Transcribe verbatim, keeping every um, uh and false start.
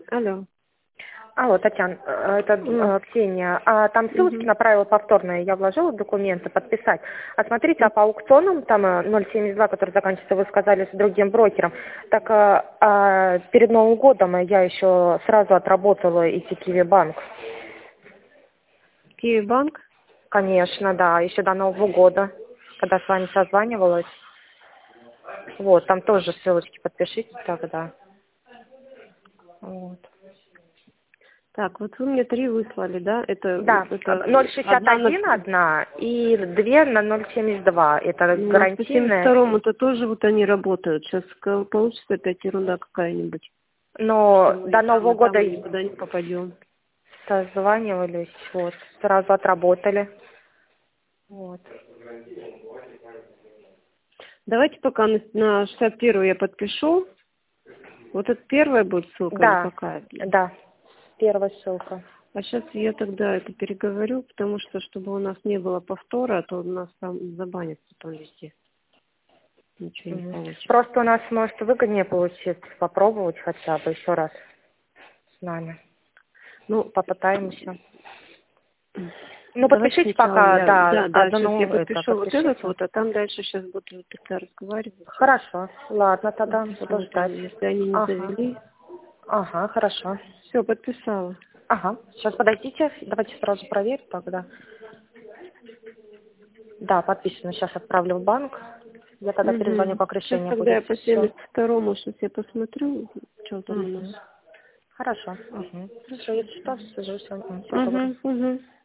Алло. Алло, Татьяна, э, это М. э, Ксения. А там ссылочки Мгм. направила повторные, я вложила документы, подписать. А смотрите, а по аукционам, там э, ноль семьдесят два, который заканчивается, вы сказали, с другим брокером, так э, а перед Новым годом я еще сразу отработала и Киви банк. Киевбанк? Конечно, да, еще до Нового года, когда с вами созванивалась. Вот, там тоже ссылочки подпишите тогда. Вот. Так, вот вы мне три выслали, да? Это, Да, это ноль шестьдесят одна на... один одна и две на ноль семьдесят два. Это Ну, вот по семьдесят гарантийная. второму-то тоже вот они работают. Сейчас получится опять ерунда какая-нибудь. Что Но мы и до там, Нового и там года никуда не попадем. созванивались, вот, сразу отработали. Вот. Давайте пока на, на шестьдесят первую я подпишу. Вот это первая будет ссылка или Да, какая? да, первая ссылка. А сейчас я тогда это переговорю, потому что, чтобы у нас не было повтора, а то у нас там забанят потом везде. Ничего не Мгм. получится. Просто у нас может выгоднее получится попробовать хотя бы еще раз с нами. Ну, Попытаемся. Ну, давайте подпишите сначала пока, я, да, да, да, сейчас я одну это, подпишу вот этот подпишите. вот, а там дальше сейчас буду тогда разговаривать. Хорошо, ладно, тогда буду ждать. Посмотрим, если они не Ага, завели. ага, хорошо. Все, подписала. Ага, сейчас подойдите, давайте сразу проверь тогда. Да, подписано, сейчас отправлю в банк. Я тогда перезвоню, Угу. как Сейчас решение тогда будет. я по Все. семьдесят второму сейчас я посмотрю, что там у нас. Хорошо. Угу. Хорошо, если что, свяжусь с вами. Всего доброго. Угу, угу.